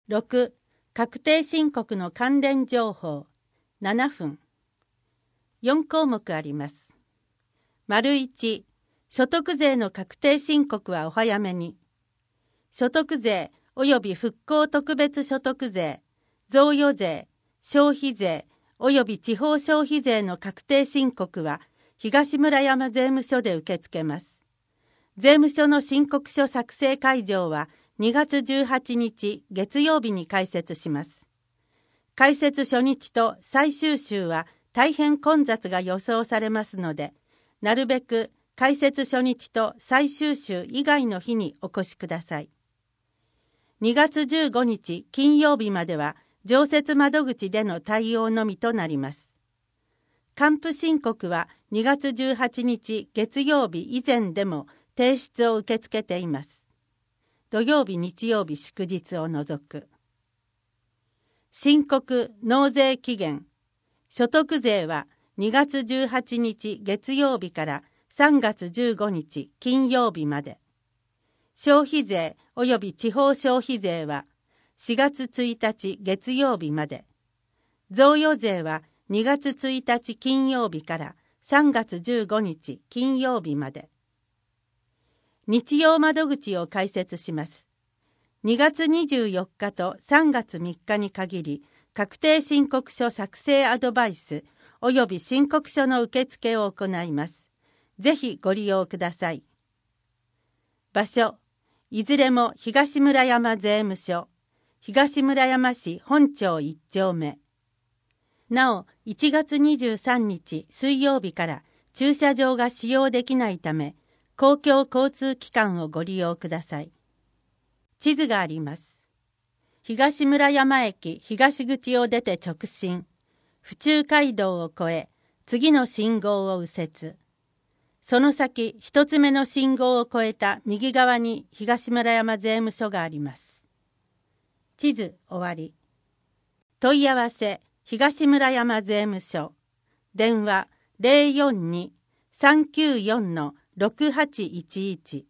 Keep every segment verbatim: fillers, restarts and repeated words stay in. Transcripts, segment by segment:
ろく、確定申告の関連情報ななふん。よんこうもくあります。丸いち、所得税の確定申告はお早めに。所得税及び復興特別所得税、贈与税、消費税及び地方消費税の確定申告は東村山税務署で受け付けます。税務署の申告書作成会場はにがつじゅうはちにち月曜日に開設します。開設初日と最終週は大変混雑が予想されますので、なるべく開設初日と最終週以外の日にお越しください。にがつじゅうごにち金曜日までは常設窓口での対応のみとなります。還付申告はにがつじゅうはちにち月曜日以前でも提出を受け付けています。土曜日、日曜日、祝日を除く。申告・納税期限。所得税はにがつじゅうはちにち月曜日からさんがつじゅうごにち金曜日まで。消費税及び地方消費税はしがつついたち月曜日まで。贈与税はにがつついたち金曜日からさんがつじゅうごにち金曜日まで。日曜窓口を開設します。にがつにじゅうよっかとさんがつみっかに限り、確定申告書作成アドバイス及び申告書の受付を行います。ぜひご利用ください。場所、いずれも東村山税務署、東村山市本町いっちょうめ。なお、いちがつにじゅうさんにち水曜日から駐車場が使用できないため、公共交通機関をご利用ください。地図があります。東村山駅東口を出て直進、府中街道を越え、次の信号を右折。その先、一つ目の信号を越えた右側に東村山税務署があります。地図終わり。問い合わせ、東村山税務署。電話 ゼロよんに さんきゅうよん ろくはちいちいち。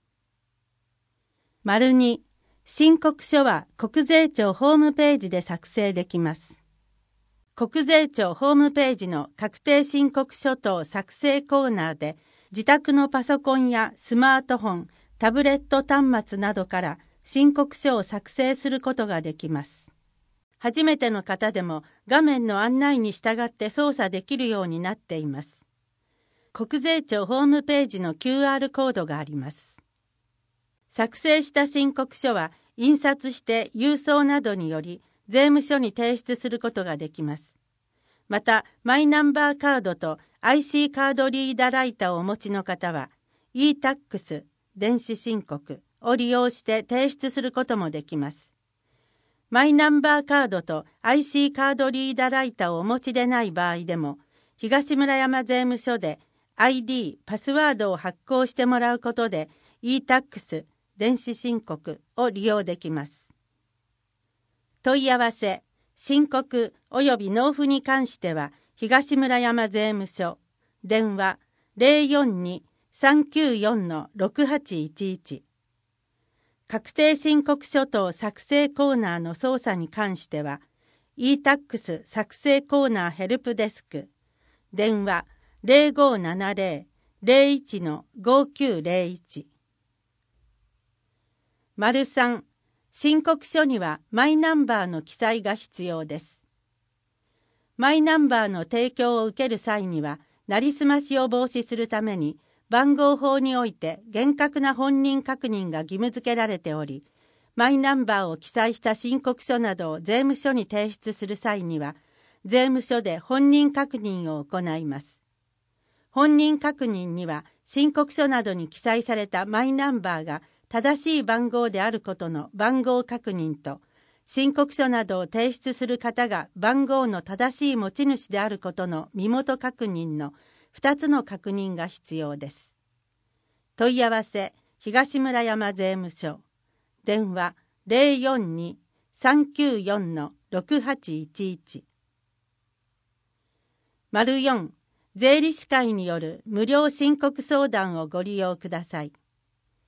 丸に、申告書は国税庁ホームページで作成できます。国税庁ホームページの確定申告書等作成コーナーで、自宅のパソコンやスマートフォン、タブレット端末などから申告書を作成することができます。初めての方でも画面の案内に従って操作できるようになっています。国税庁ホームページの キューアール コードがあります。作成した申告書は印刷して郵送などにより税務署に提出することができます。また、マイナンバーカードと アイシー カードリーダーライターをお持ちの方は イータックス 電子申告を利用して提出することもできます。マイナンバーカードと アイシー カードリーダーライターをお持ちでない場合でも東村山税務署で アイディー パスワードを発行してもらうことで イータックス 電子申告を利用できます。問い合わせ、申告及び納付に関しては東村山税務署、電話 ゼロよんに さんきゅうよん ろくはちいちいち。確定申告書等作成コーナーの操作に関しては イータックス 作成コーナーヘルプデスク、電話 ゼロごななゼロ ゼロいち ごきゅうゼロいち。丸さん、申告書にはマイナンバーの記載が必要です。マイナンバーの提供を受ける際には、なりすましを防止するために、番号法において厳格な本人確認が義務付けられており、マイナンバーを記載した申告書などを税務署に提出する際には、税務署で本人確認を行います。本人確認には、申告書などに記載されたマイナンバーが正しい番号であることの番号確認と、申告書などを提出する方が番号の正しい持ち主であることの身元確認のふたつの確認が必要です。問い合わせ、東村山税務署、電話 ゼロよんに さんきゅうよん ろくはちいちいち。丸よん、税理士会による無料申告相談をご利用ください。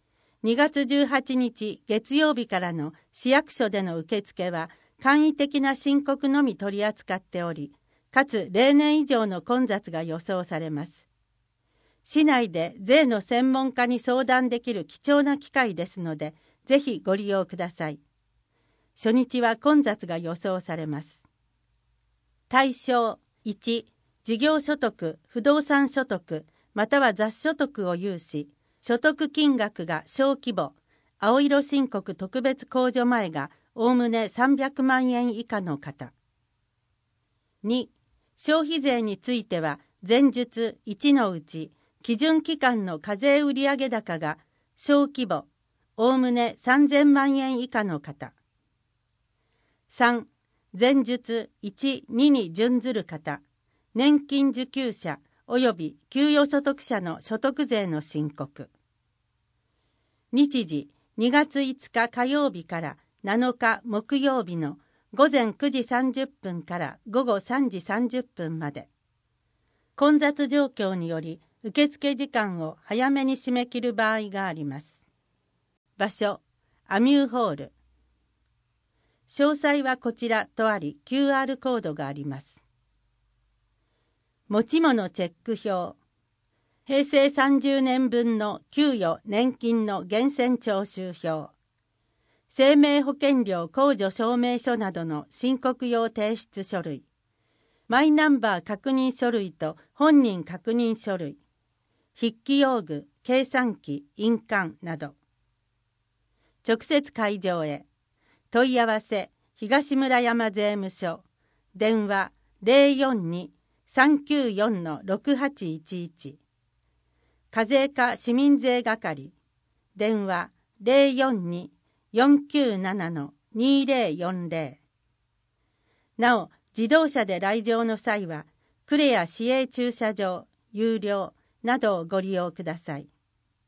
にがつじゅうはちにち月曜日からの市役所での受付は簡易的な申告のみ取り扱っており、かつ例年以上の混雑が予想されます。市内で税の専門家に相談できる貴重な機会ですので、ぜひご利用ください。初日は混雑が予想されます。対象いち、事業所得、不動産所得、または雑所得を有し、所得金額が小規模、青色申告特別控除前がおおむねさんびゃくまんえん以下の方。に、消費税については前述いちのうち、基準期間の課税売上高が小規模、おおむねさんぜんまんえん以下の方。さん、前述いち、にに準ずる方、年金受給者及び給与所得者の所得税の申告。日時にがついつか火曜日からなのか木曜日のごぜんくじさんじゅっぷんからごごさんじさんじゅっぷんまで。混雑状況により受付時間を早めに締め切る場合があります。場所、アミューホール。詳細はこちらとあり キューアール コードがあります。持ち物チェック表。へいせいさんじゅうねんぶんの給与・年金の源泉徴収票。生命保険料控除証明書などの申告用提出書類。マイナンバー確認書類と本人確認書類。筆記用具、計算機、印鑑など。直接会場へ。問い合わせ東村山税務署。電話 ゼロよんに さんきゅうよん ろくはちいちいち。課税課市民税係。電話 ゼロよんに よんきゅうなな にゼロよんゼロ。なお、自動車で来場の際は、呉や市営駐車場、有料などをご利用ください。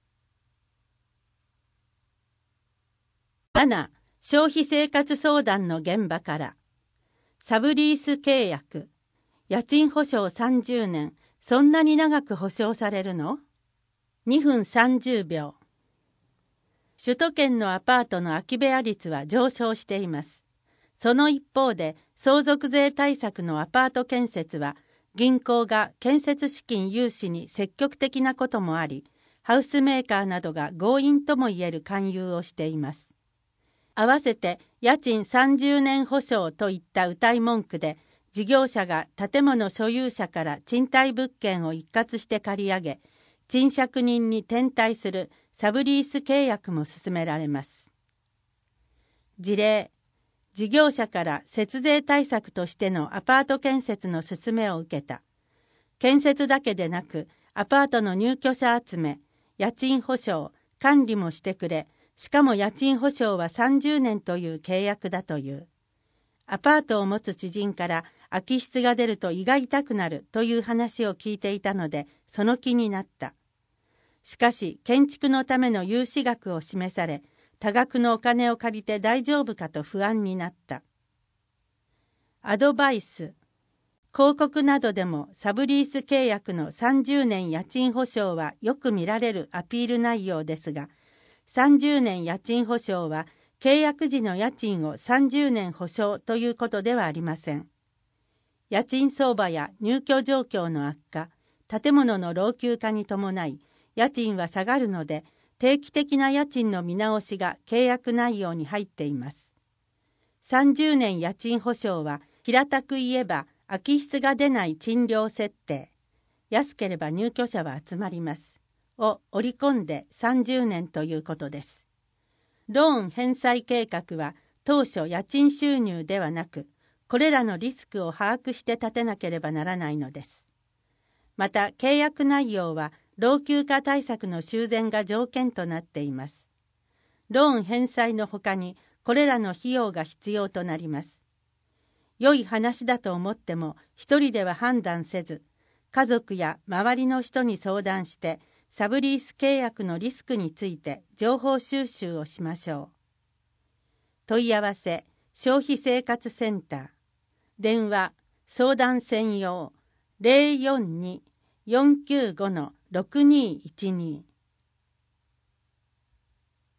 なな、消費生活相談の現場から。サブリース契約。家賃保証さんじゅうねん、そんなに長く保証されるの？にふんさんじゅうびょう。首都圏のアパートの空き部屋率は上昇しています。その一方で、相続税対策のアパート建設は、銀行が建設資金融資に積極的なこともあり、ハウスメーカーなどが強引ともいえる勧誘をしています。合わせて家賃さんじゅうねん保証といった謳い文句で、事業者が建物所有者から賃貸物件を一括して借り上げ、賃借人に転貸するサブリース契約も進められます。事例、事業者から節税対策としてのアパート建設の勧めを受けた。建設だけでなく、アパートの入居者集め、家賃保証、管理もしてくれ、しかも家賃保証はさんじゅうねんという契約だという。アパートを持つ知人から空き室が出ると胃が痛くなるという話を聞いていたので、その気になった。しかし、建築のための融資額を示され、多額のお金を借りて大丈夫かと不安になった。アドバイス。広告などでもサブリース契約のさんじゅうねん家賃保証はよく見られるアピール内容ですが、さんじゅうねん家賃保証は契約時の家賃をさんじゅうねん保証ということではありません。家賃相場や入居状況の悪化、建物の老朽化に伴い、家賃は下がるので、定期的な家賃の見直しが契約内容に入っています。さんじゅうねん家賃保証は平たく言えば空き室が出ない賃料設定、安ければ入居者は集まりますを織り込んでさんじゅうねんということです。ローン返済計画は当初家賃収入ではなく、これらのリスクを把握して立てなければならないのです。また契約内容は老朽化対策の修繕が条件となっています。ローン返済のほかにこれらの費用が必要となります。良い話だと思っても一人では判断せず、家族や周りの人に相談してサブリース契約のリスクについて情報収集をしましょう。問い合わせ消費生活センター。電話相談専用 ゼロよんに よんきゅうご ろくにいちに。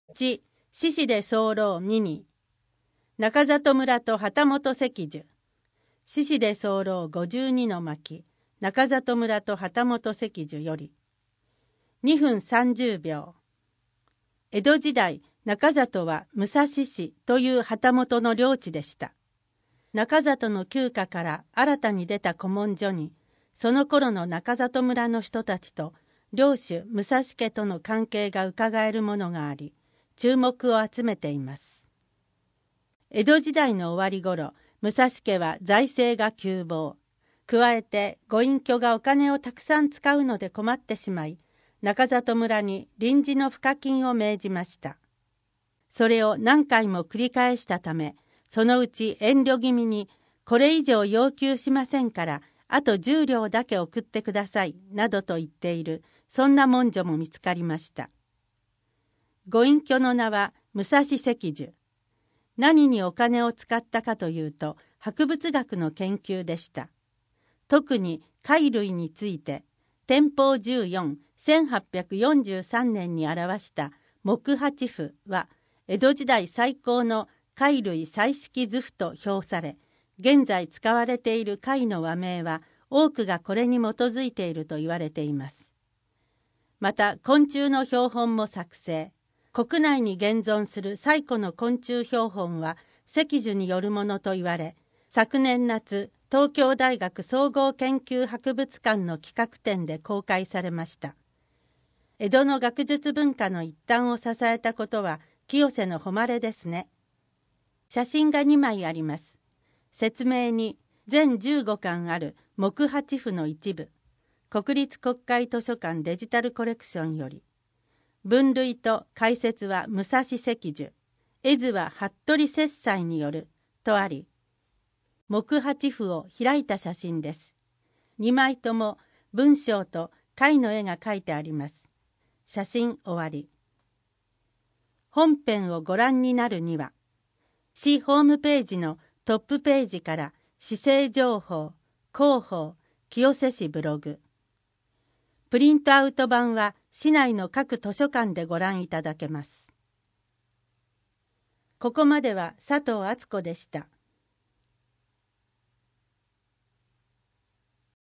いち、獅子で候ミニ中里村と旗本石樹。獅子で候ごじゅうにの巻中里村と旗本石樹より。にふんさんじゅうびょう。江戸時代、中里は武蔵市という旗本の領地でした。中里の旧家から新たに出た古文書に、その頃の中里村の人たちと領主武蔵家との関係がうかがえるものがあり、注目を集めています。江戸時代の終わり頃、武蔵家は財政が窮乏。加えてご隠居がお金をたくさん使うので困ってしまい、中里村に臨時の賦課金を命じました。それを何回も繰り返したため、そのうち遠慮気味に、これ以上要求しませんから、あとじゅうりょうだけ送ってください、などと言っている、そんな文書も見つかりました。ご隠居の名は武蔵石樹。何にお金を使ったかというと、博物学の研究でした。特に貝類について、天保じゅうよん、せんはっぴゃくよんじゅうさんねんに表した木八符は、江戸時代最高の貝類彩色図譜と評され、現在使われている貝の和名は多くがこれに基づいていると言われています。また昆虫の標本も作成。国内に現存する最古の昆虫標本は石樹によるものと言われ、昨年夏、東京大学総合研究博物館の企画展で公開されました。江戸の学術文化の一端を支えたことは清瀬の誉れですね。写真がにまいあります。説明に全じゅうごかんある木八符の一部、国立国会図書館デジタルコレクションより。分類と解説は武蔵石樹、絵図は服部雪斎によるとあり、木八符を開いた写真です。にまいとも文章と貝の絵が描いてあります。写真終わり。本編をご覧になるには、市ホームページのトップページから市政情報、広報、清瀬市ブログ。プリントアウト版は市内の各図書館でご覧いただけます。ここまでは佐藤敦子でした。